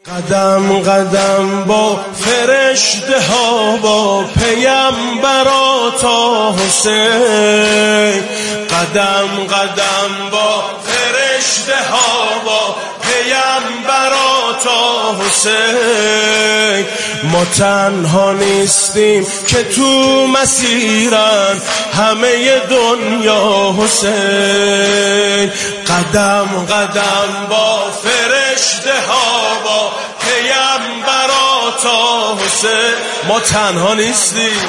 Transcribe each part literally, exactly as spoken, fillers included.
قدم قدم با فرشته ها با پیمبرا تا حسین، قدم قدم با فرشته ها با پیمبرا تا حسین. ما تنها نیستیم که تو مسیرن همه دنیا حسین. قدم قدم با فرشته ها با پیمبرا تا حسین. ما تنها نیستیم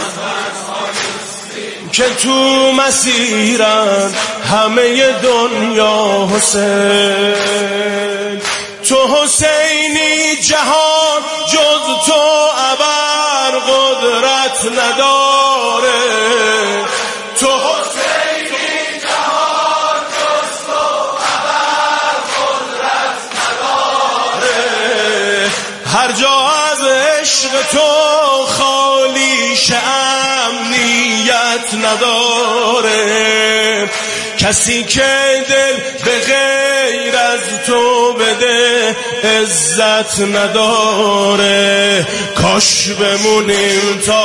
که تو مسیرن همه دنیا حسین. تو حسینی جهان جز تو ابر قدرت نداره. تو حسینی جهان جز تو ابر قدرت نداره. هر جا از عشق تو خالی امنیت نداره. کسی که دل به غیر از تو بده عزت نداره. کاش بمونیم تا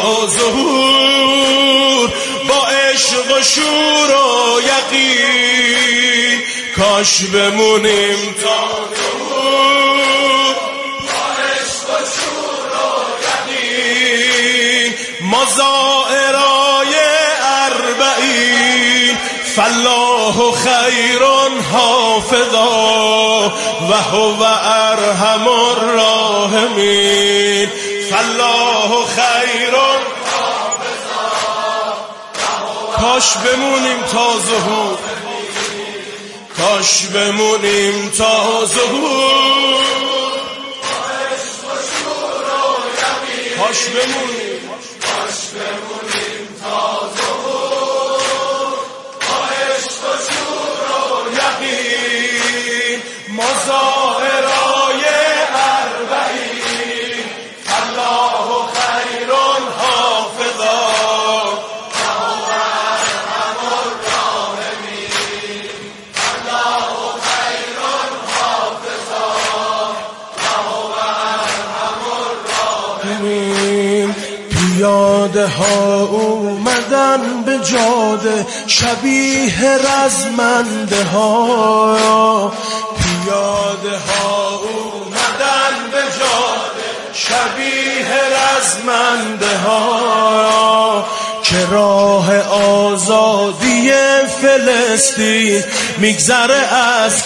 ظهور با عشق و شور و یقین. کاش بمونیم تا ظهور با عشق و شور و یقین. ما زائرای اربعین فالله خیر حافظا و هو ارحم الراحمین. فالله خیر حافظا. کاش بمونیم تا ظهور، کاش بمونیم تا ظهور کاش بمونیم کاش بمونیم تا ظهور با عشق و شور و یقین. ما زائرای اربعین الله خیر حافظا و هو ارحم الراحمین. الله خیر حافظا و هو ارحم الراحمین. پیاده ها اومدن به جاده شبیه رزمنده ها. پیاده ها اومدن به جاده شبیه رزمنده ها. که راه آزادی فلسطین میگذره از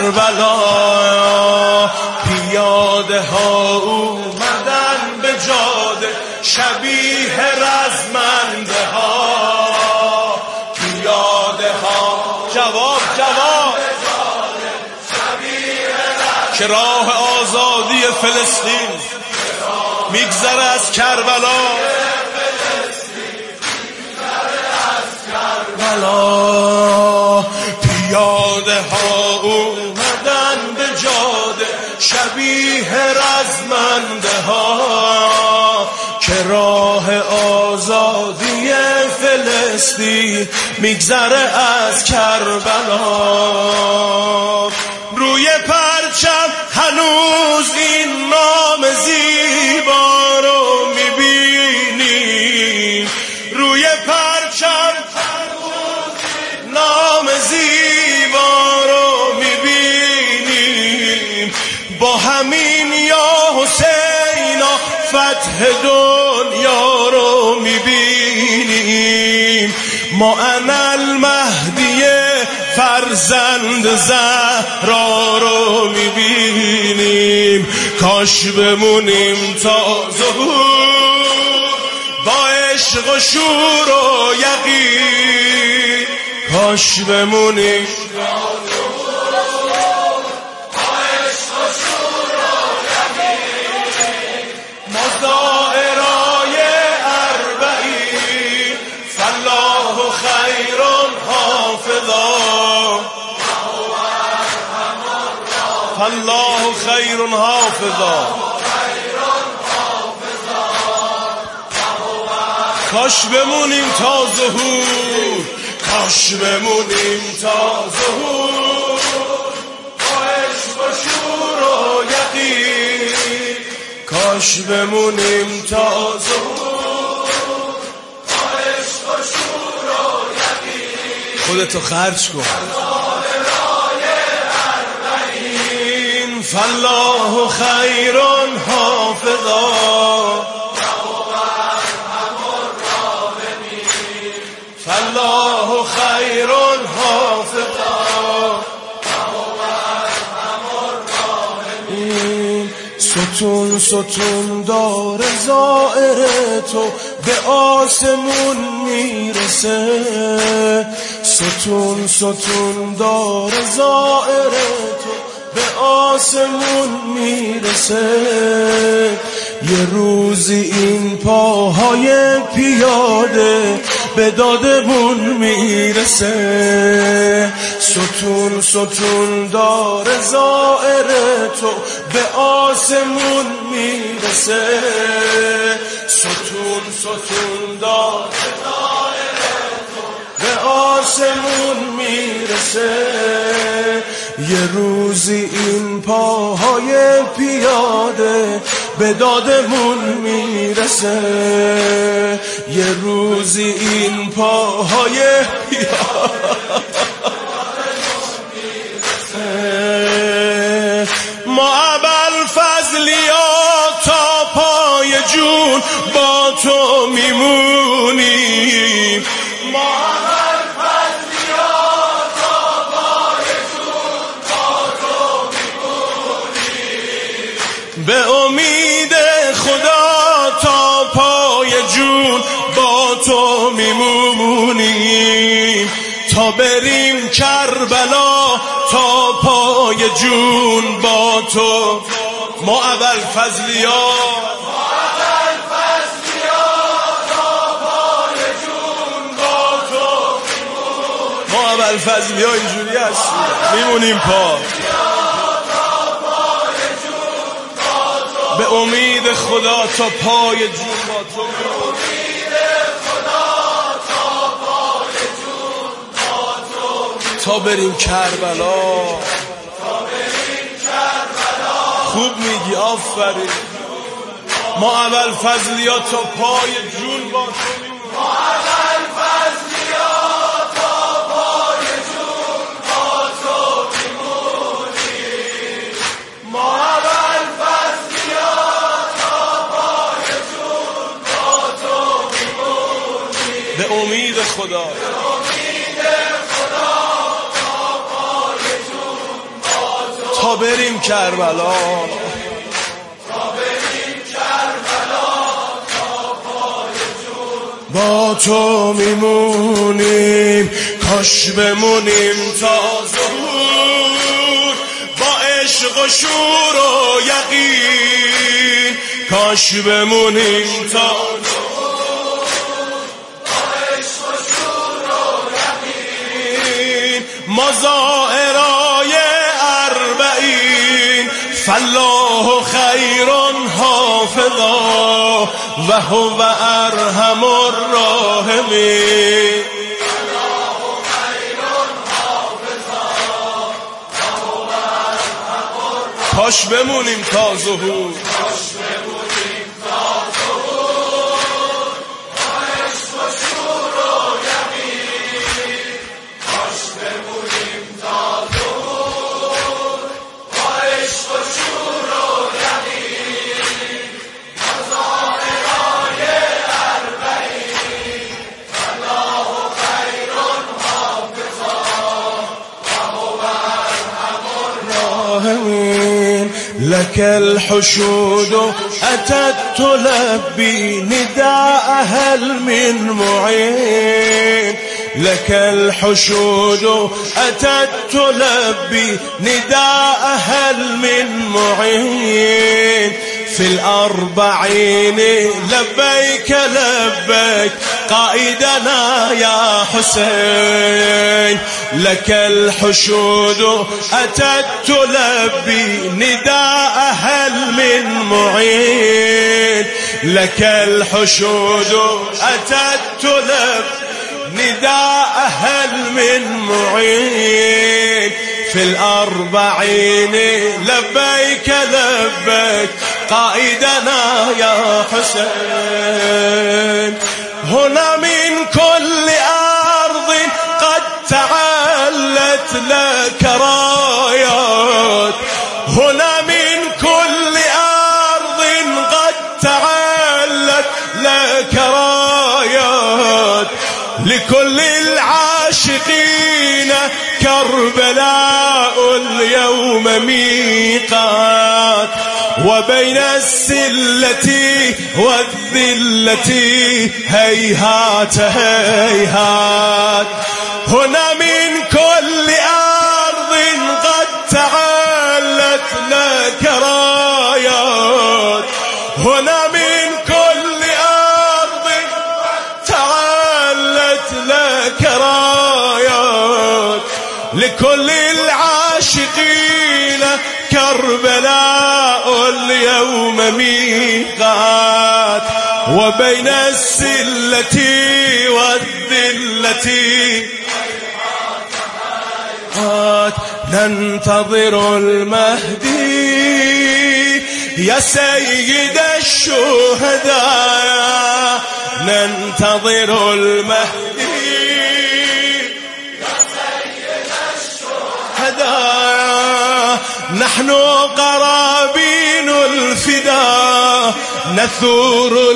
کربلا. پیاده ها اومدن به جاده شبیه رزمنده ها. پیاده ها جواب جواب که راه آزادی فلسطین میگذره از کربلا. پیاده ها اومدن به جاده شبیه رزمنده ها. که راه آزادی فلسطین میگذره از کربلا. روی پرچم هنوز این نام زیبا رو میبینیم. روی پرچم هنوز این نام زیبا رو میبینیم. با همین یا حسینا فتح دنیا رو میبینیم. ما انا المهدی فرزند زهرا رو میبینیم. کاش بمونیم تا ظهور با عشق و شور و یقین. کاش بمونیم زائرای اربعین فالله خیر حافظا فالله خیر حافظا. کاش بمونیم تا ظهور کاش بمونیم تا ظهور با عشق و شور و یقین. کاش بمونیم تا ظهور با عشق و شور و یقین خودتو خرج کن فالله خیر حافظا فالله خیر حافظا ستون ستون دار زائر تو به آسمون میرسه ستون ستون دار زائر تو به آسمون میرسه یه روزی این پاهای پیاده به دادمون میرسه ستون ستون دار زائر تو به آسمون میرسه ستون ستون دار زائر تو به آسمون میرسه یه روزی این پاهای پیاده به دادمون میرسه یه روزی این پاهای پیاده ما ابوالفضلیا تا پای جون با تو میمونیم ما به امید خدا تا پای جون با تو میمونیم تا بریم کربلا تا پای جون با تو ما ابوالفضلیا ما ابوالفضلیا اینجوری هستیم میمونیم پا به امید خدا تا پای جون با تو تا بریم کربلا خوب میگی آفرین ما ابوالفضلیا تا پای جون با تو به امید خدا تا بریم کربلا با تو میمونیم کاش بمونیم تا ظهور با عشق و شور و یقین کاش بمونیم تا مزائرای اربعین فالله خیر حافظا و هو ارحم الراحمین کاش بمونیم تا ظهور لك الحشود أتت تلبي نداء هل من معين لك الحشود أتت تلبي نداء هل من معين في الأربعين لبيك لبيك قائدنا يا حسين لك الحشود أتت تلبي نداء هل من معين لك الحشود أتت تلبي نداء هل من معين في الأربعين لبيك لبيك قائدنا يا حسين. هنا من كل أرض قد تعلت لك رايات، هنا من كل أرض قد تعلت لك رايات، لكل العاشقين كربلاء اليوم ميقات، وبين السلة والذلة هيهات هيهات. هنا من كل أرض قد تعلت لك رايات، هنا من كل أرض تعلت لك رايات، لكل العاشقين كربلاء اليوم ميقات، وبين السلة والذلة ننتظر المهدي يا سيد الشهداء، ننتظر المهدي يا سيد الشهداء. نحن قرابين الفداء نثور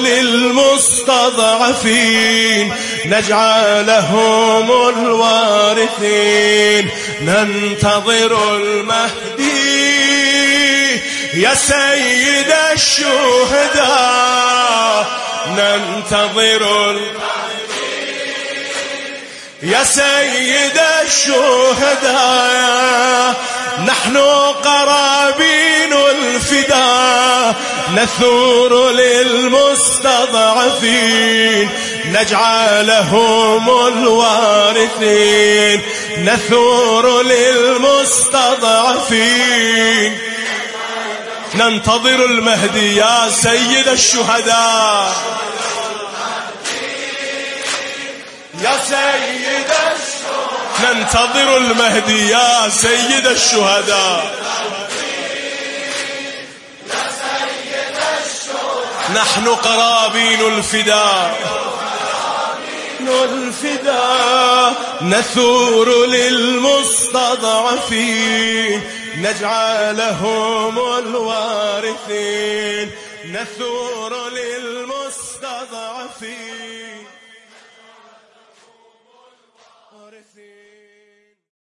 للمستضعفين نجعلهم الوارثين، ننتظر المهدي يا سيد الشهداء، ننتظر المهدي يا سيد الشهداء. نحن قرابين الفداء نثور للمستضعفين نجعلهم الوارثين، نثور للمستضعفين. ننتظر المهدي يا سيد الشهداء يا سيد الشهداء، ننتظر المهدي يا سيد الشهداء. نحن قرابين الفداء الفداء نثور للمستضعفين نجعلهم الوارثين، نثور للمستضعفين.